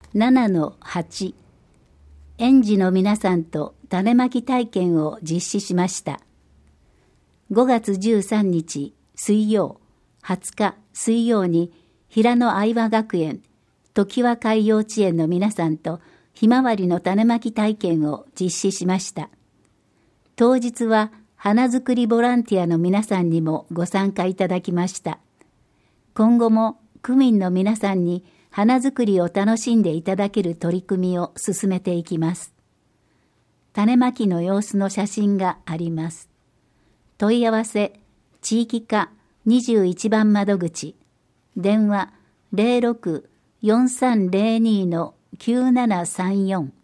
7-8 園児の皆さんと種まき体験を実施しました。5月13日水曜、20日水曜に平野愛和学園常盤海幼稚園の皆さんとひまわりの種まき体験を実施しました。当日は花作りボランティアの皆さんにもご参加いただきました。今後も区民の皆さんに花作りを楽しんでいただける取り組みを進めていきます。種まきの様子の写真があります。問い合わせ地域課21番窓口、電話 06-4302-9734